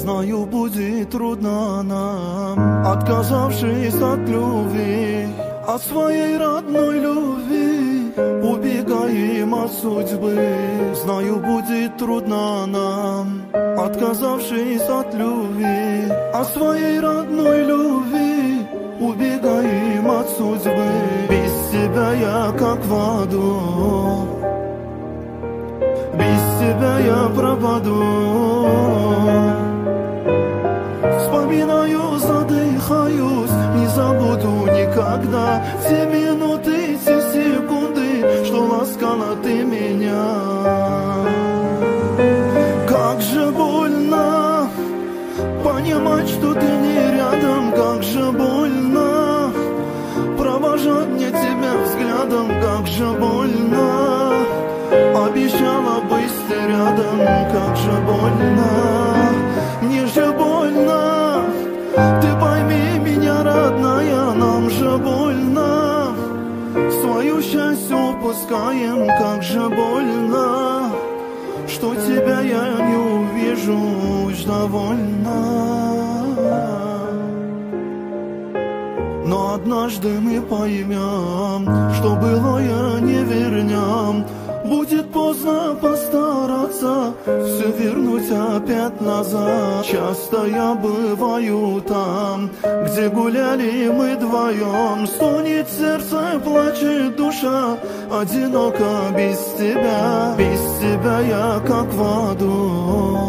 Знаю, будет трудно нам, отказавшись от любви, от своей родной любви, убегаем от судьбы. Знаю, будет трудно нам, отказавшись от любви, от своей родной любви, убегаем от судьбы. Без тебя я как в аду, без тебя я пропаду. Вспоминаю, задыхаюсь, не забуду никогда те минуты, те секунды, что ласкала ты меня. Как же больно понимать, что ты не рядом, как же больно провожать мне тебя взглядом, как же больно. Обещала быть ты рядом, как же больно, мне же больно. Ты пойми меня, родная, нам же больно. Свое счастье упускаем, как же больно, что тебя я не увижу уж довольно. Но однажды мы поймем, что былое не вернем. Будет поздно постараться все вернуть опять назад. Часто я бываю там, где гуляли мы вдвоем. Стонет сердце, плачет душа, одиноко без тебя. Без тебя я как в аду,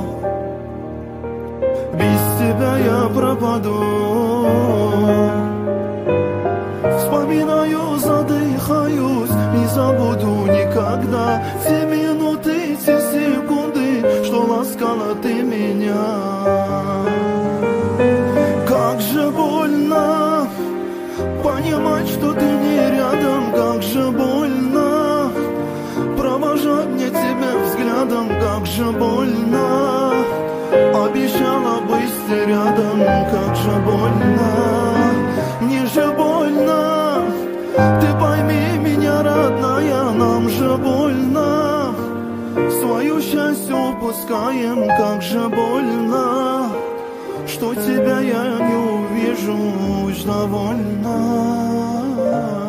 без тебя я пропаду. Вспоминаю, задыхаюсь, не забуду никогда те минуты, те секунды, что ласкала ты меня. Как же больно понимать, что ты не рядом, как же больно провожать мне тебя взглядом, как же больно. Обещала быть ты рядом, как же больно, мне же больно. Ты пойми меня, родная, нам же больно. Свое счастье упускаем, как же больно, что тебя я не увижу уж довольно.